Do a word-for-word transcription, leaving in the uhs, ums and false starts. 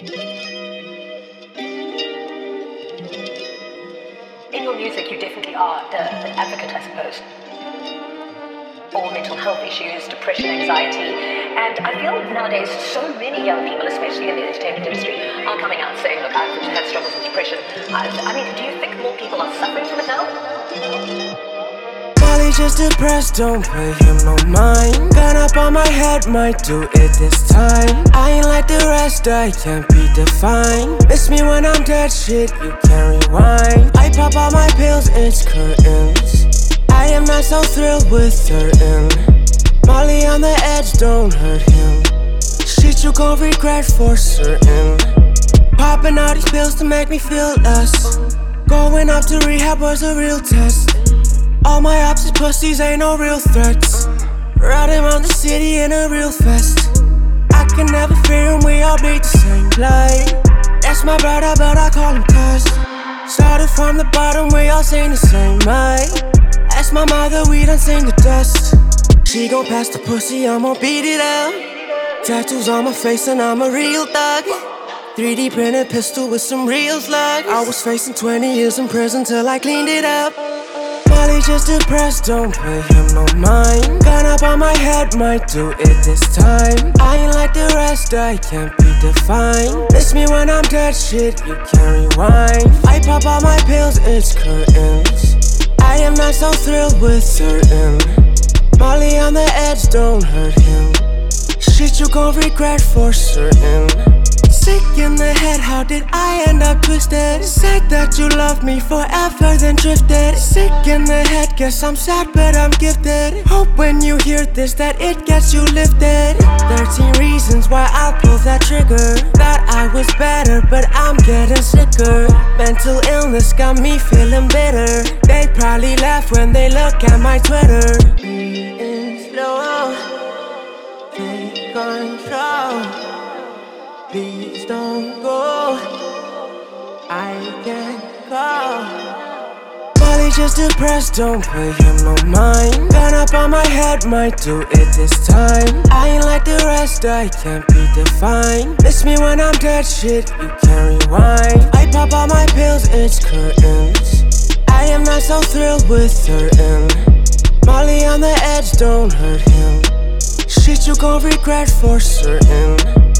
In your music, you definitely are the, the advocate, I suppose, for mental health issues, depression, anxiety, and I feel nowadays so many young people, especially in the entertainment industry, are coming out saying, look, I've had struggles with depression. I, I mean, do you think more people are suffering from it now? Molly just depressed, don't pay him no mind. Gun up on my head, might do it this time. I ain't like the rest, I can't be defined. Miss me when I'm dead, shit, you can't rewind. I pop all my pills, it's curtains. I am not so thrilled with certain. Molly on the edge, don't hurt him. Shit you gon' regret for certain. Popping all these pills to make me feel less. Going up to rehab was a real test. All my ops is pussies, ain't no real threats. Riding around the city in a real fest. I can never fear him, we all bleed the same blood. That's my brother, but I call him cuz. Started from the bottom, we all sing the same mud. That's my mother, we done sing the dust. She gon' pass the pussy, I'ma beat it up. Tattoos on my face and I'm a real thug. three D printed pistol with some real slugs. I was facing twenty years in prison till I cleaned it up. Molly just depressed, don't pay him no mind. Gun up on my head, might do it this time. I ain't like the rest, I can't be defined. Miss me when I'm dead, shit, you can't rewind. I pop all my pills, it's curtains. I am not so thrilled with certain. Molly on the edge, don't hurt him. Shit you gon' regret for certain. Sick in the head, how did I end up twisted? Said that you loved me forever, then drifted. Sick in the head, guess I'm sad but I'm gifted. Hope when you hear this that it gets you lifted. Thirteen reasons why I'll pull that trigger. Thought I was better, but I'm getting sicker. Mental illness got me feeling bitter. They probably laugh when they look at my Twitter. Being slow, take control. Please don't go, I can't go. Molly just depressed, don't pay him no mind. Gun up on my head, might do it this time. I ain't like the rest, I can't be defined. Miss me when I'm dead, shit, you can't rewind. I pop all my pills, it's curtains. I am not so thrilled with certain. Molly on the edge, don't hurt him. Shit you gon' regret for certain.